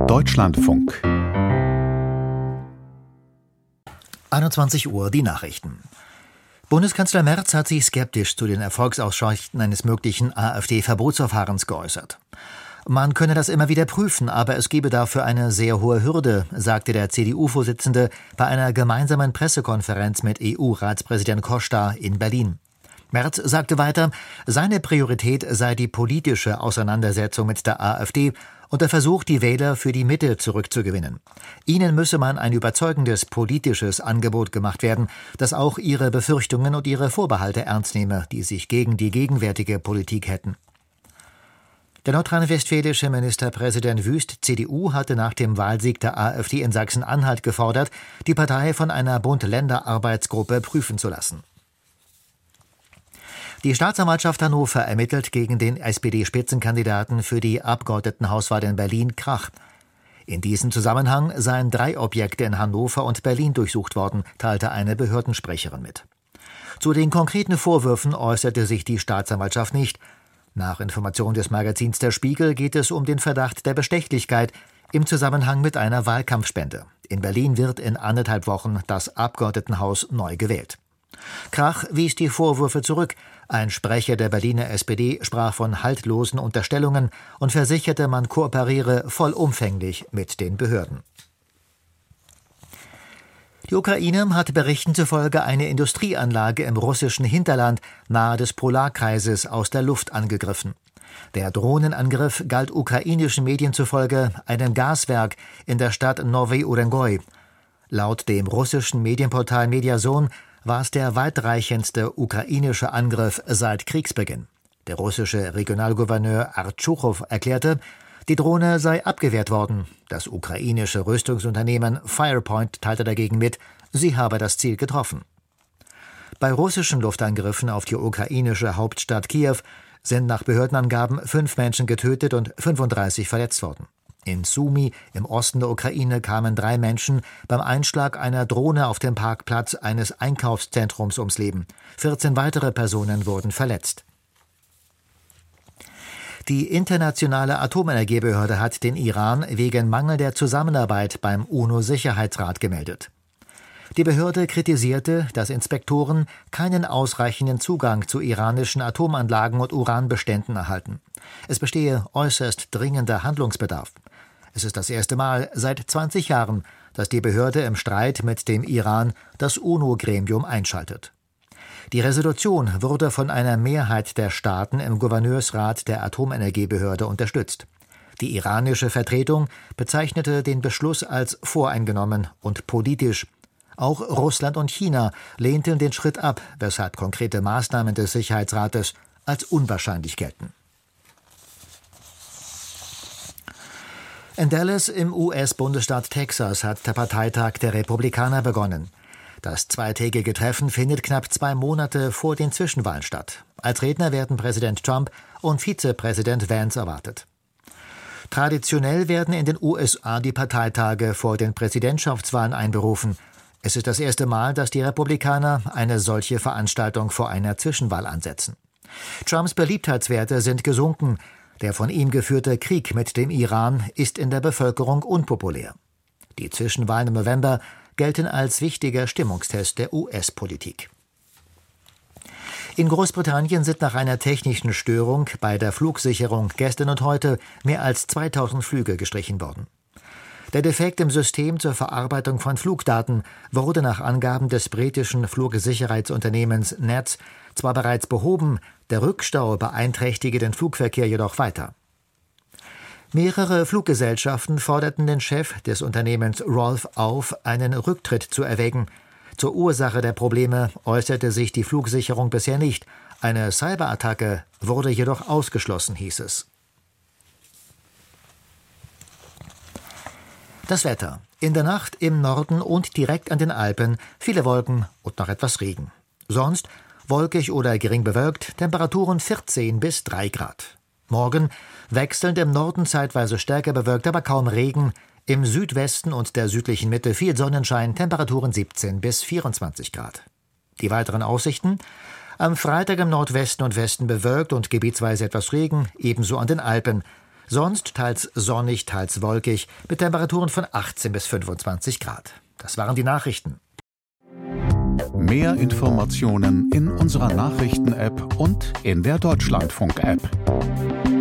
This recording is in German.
Deutschlandfunk. 21 Uhr, die Nachrichten. Bundeskanzler Merz hat sich skeptisch zu den Erfolgsaussichten eines möglichen AfD-Verbotsverfahrens geäußert. Man könne das immer wieder prüfen, aber es gebe dafür eine sehr hohe Hürde, sagte der CDU-Vorsitzende bei einer gemeinsamen Pressekonferenz mit EU-Ratspräsident Costa in Berlin. Merz sagte weiter, seine Priorität sei die politische Auseinandersetzung mit der AfD und der Versuch, die Wähler für die Mitte zurückzugewinnen. Ihnen müsse man ein überzeugendes politisches Angebot gemacht werden, das auch ihre Befürchtungen und ihre Vorbehalte ernst nehme, die sich gegen die gegenwärtige Politik hätten. Der nordrhein-westfälische Ministerpräsident Wüst, CDU, hatte nach dem Wahlsieg der AfD in Sachsen-Anhalt gefordert, die Partei von einer Bund-Länder-Arbeitsgruppe prüfen zu lassen. Die Staatsanwaltschaft Hannover ermittelt gegen den SPD-Spitzenkandidaten für die Abgeordnetenhauswahl in Berlin Krach. In diesem Zusammenhang seien 3 Objekte in Hannover und Berlin durchsucht worden, teilte eine Behördensprecherin mit. Zu den konkreten Vorwürfen äußerte sich die Staatsanwaltschaft nicht. Nach Information des Magazins Der Spiegel geht es um den Verdacht der Bestechlichkeit im Zusammenhang mit einer Wahlkampfspende. In Berlin wird in 1,5 Wochen das Abgeordnetenhaus neu gewählt. Krach wies die Vorwürfe zurück. Ein Sprecher der Berliner SPD sprach von haltlosen Unterstellungen und versicherte, man kooperiere vollumfänglich mit den Behörden. Die Ukraine hat Berichten zufolge eine Industrieanlage im russischen Hinterland nahe des Polarkreises aus der Luft angegriffen. Der Drohnenangriff galt ukrainischen Medien zufolge einem Gaswerk in der Stadt Novy Urengoy. Laut dem russischen Medienportal Mediazon war es der weitreichendste ukrainische Angriff seit Kriegsbeginn. Der russische Regionalgouverneur Artschuchow erklärte, die Drohne sei abgewehrt worden. Das ukrainische Rüstungsunternehmen Firepoint teilte dagegen mit, sie habe das Ziel getroffen. Bei russischen Luftangriffen auf die ukrainische Hauptstadt Kiew sind nach Behördenangaben 5 Menschen getötet und 35 verletzt worden. In Sumy im Osten der Ukraine kamen 3 Menschen beim Einschlag einer Drohne auf dem Parkplatz eines Einkaufszentrums ums Leben. 14 weitere Personen wurden verletzt. Die Internationale Atomenergiebehörde hat den Iran wegen mangelnder Zusammenarbeit beim UNO-Sicherheitsrat gemeldet. Die Behörde kritisierte, dass Inspektoren keinen ausreichenden Zugang zu iranischen Atomanlagen und Uranbeständen erhalten. Es bestehe äußerst dringender Handlungsbedarf. Es ist das erste Mal seit 20 Jahren, dass die Behörde im Streit mit dem Iran das UNO-Gremium einschaltet. Die Resolution wurde von einer Mehrheit der Staaten im Gouverneursrat der Atomenergiebehörde unterstützt. Die iranische Vertretung bezeichnete den Beschluss als voreingenommen und politisch. Auch Russland und China lehnten den Schritt ab, weshalb konkrete Maßnahmen des Sicherheitsrates als unwahrscheinlich gelten. In Dallas im US-Bundesstaat Texas hat der Parteitag der Republikaner begonnen. Das zweitägige Treffen findet knapp 2 Monate vor den Zwischenwahlen statt. Als Redner werden Präsident Trump und Vizepräsident Vance erwartet. Traditionell werden in den USA die Parteitage vor den Präsidentschaftswahlen einberufen. Es ist das erste Mal, dass die Republikaner eine solche Veranstaltung vor einer Zwischenwahl ansetzen. Trumps Beliebtheitswerte sind gesunken. Der von ihm geführte Krieg mit dem Iran ist in der Bevölkerung unpopulär. Die Zwischenwahlen im November gelten als wichtiger Stimmungstest der US-Politik. In Großbritannien sind nach einer technischen Störung bei der Flugsicherung gestern und heute mehr als 2000 Flüge gestrichen worden. Der Defekt im System zur Verarbeitung von Flugdaten wurde nach Angaben des britischen Flugsicherheitsunternehmens NATS zwar bereits behoben, der Rückstau beeinträchtige den Flugverkehr jedoch weiter. Mehrere Fluggesellschaften forderten den Chef des Unternehmens Rolf auf, einen Rücktritt zu erwägen. Zur Ursache der Probleme äußerte sich die Flugsicherung bisher nicht. Eine Cyberattacke wurde jedoch ausgeschlossen, hieß es. Das Wetter. In der Nacht im Norden und direkt an den Alpen viele Wolken und noch etwas Regen. Sonst wolkig oder gering bewölkt, Temperaturen 14 bis 3 Grad. Morgen wechselnd im Norden zeitweise stärker bewölkt, aber kaum Regen. Im Südwesten und der südlichen Mitte viel Sonnenschein, Temperaturen 17 bis 24 Grad. Die weiteren Aussichten: Am Freitag im Nordwesten und Westen bewölkt und gebietsweise etwas Regen, ebenso an den Alpen. Sonst teils sonnig, teils wolkig, mit Temperaturen von 18 bis 25 Grad. Das waren die Nachrichten. Mehr Informationen in unserer Nachrichten-App und in der Deutschlandfunk-App.